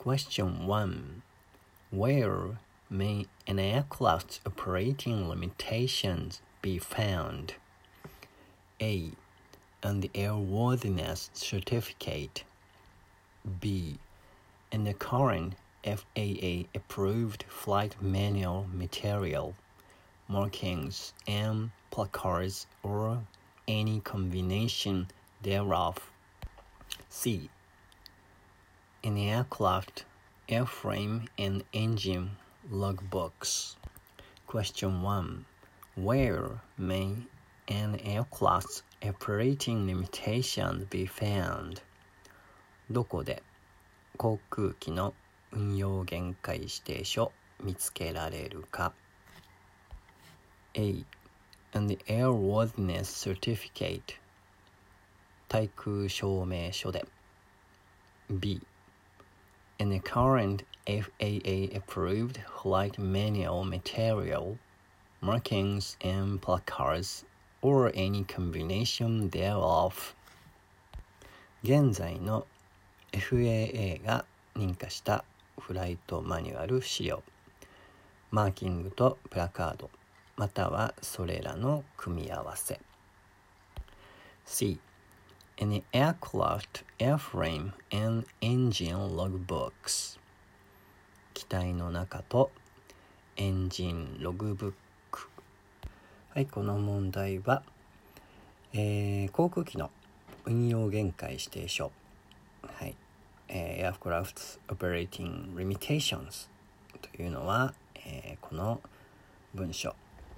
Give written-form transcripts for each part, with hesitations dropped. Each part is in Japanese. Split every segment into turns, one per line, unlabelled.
Question 1. Where may an aircraft's operating limitations be found? A. On the airworthiness certificate. B. In the current FAA-approved flight manual material, markings and placards or any combination thereof. C. In the aircraft, airframe and engine logbooks. Question 1. Where may an aircraft's operating limitations be found? どこで航空機の運用限界指定書見つけられるか。 A. On the airworthiness certificate 対空証明書で。 B. In the current FAA-approved flight manual material, markings and placards or any combination thereof. 現在の FAA が認可したフライトマニュアル資料、マーキングとプラカード、またはそれらの組み合わせ。 C. In the aircraft airframe and engine logbooks 機体の中とエンジンログブック。はい、この問題は、航空機の運用限界指定書、はい、Aircraft Operating Limitations というのは、この文書、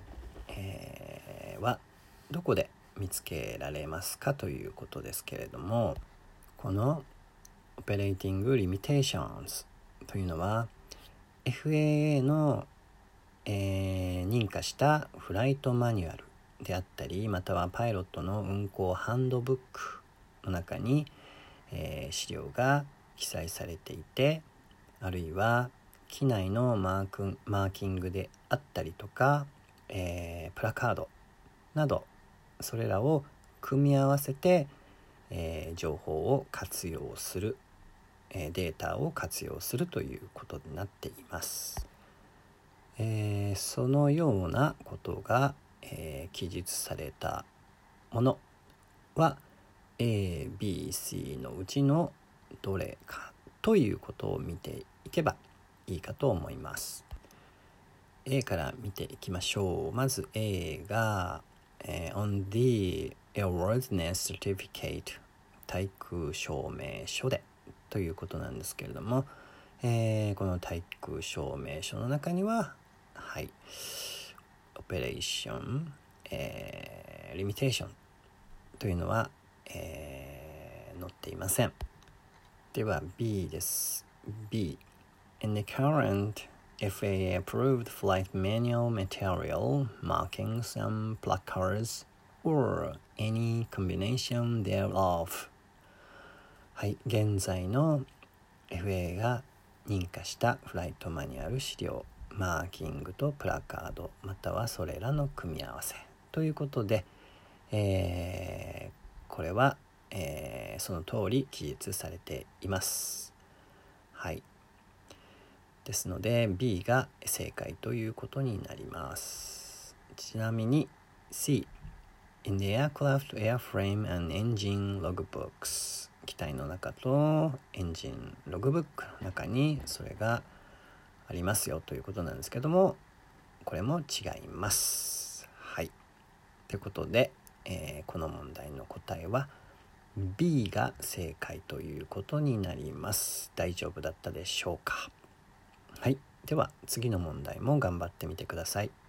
はどこで見つけられますかということですけれども、この Operating Limitations というのは FAA の、認可したフライトマニュアルであったり、またはパイロットの運航ハンドブックの中に、資料が記載されていて、あるいは機内のマーキングであったりとか、プラカードなどそれらを組み合わせて、情報を活用する、データを活用するということになっています。そのようなことが、記述されたものは A、B、C のうちのどれかということを見ていけばいいかと思います。A から見ていきましょう。まず A が、on the airworthiness certificate 対空証明書でということなんですけれども、この対空証明書の中には、はい、Operation、Limitation というのは、載っていません。では B です。 B. In the current FAA approved flight manual material, markings and placards or any combination thereof. はい、現在の FAA が認可したフライトマニュアル資料、マーキングとプラカード、またはそれらの組み合わせということで、これは、その通り記述されています。はい。ですので B が正解ということになります。ちなみに C In the aircraft airframe and engine logbooks 機体の中とエンジンログブックの中にそれがありますよということなんですけども、これも違います。はい。ということで、この問題の答えは B が正解ということになります。大丈夫だったでしょうか。はい、では次の問題も頑張ってみてください。